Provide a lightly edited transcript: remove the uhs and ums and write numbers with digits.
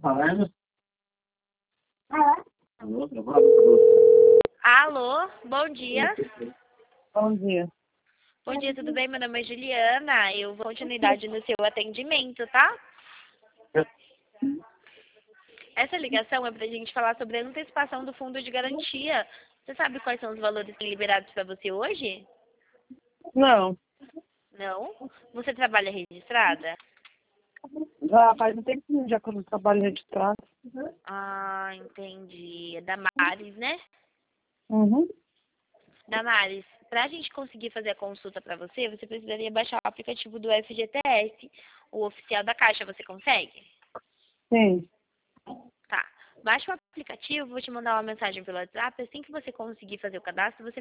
Alô, bom dia. Bom dia. Bom dia, tudo bem? Meu nome é Juliana. Eu vou continuidade no seu atendimento, tá? Essa ligação é pra gente falar sobre a antecipação do fundo de garantia. Você sabe quais são os valores liberados para você hoje? Não, Não? Você trabalha registrada? já faz um tempinho já que eu não trabalho registrado. Ah, entendi. É da Maris, né? Uhum. Damares, para a gente conseguir fazer a consulta para você, você precisaria baixar o aplicativo do FGTS, o oficial da Caixa. Você consegue? Sim. Tá. Baixa o aplicativo, vou te mandar uma mensagem pelo WhatsApp. Assim que você conseguir fazer o cadastro, você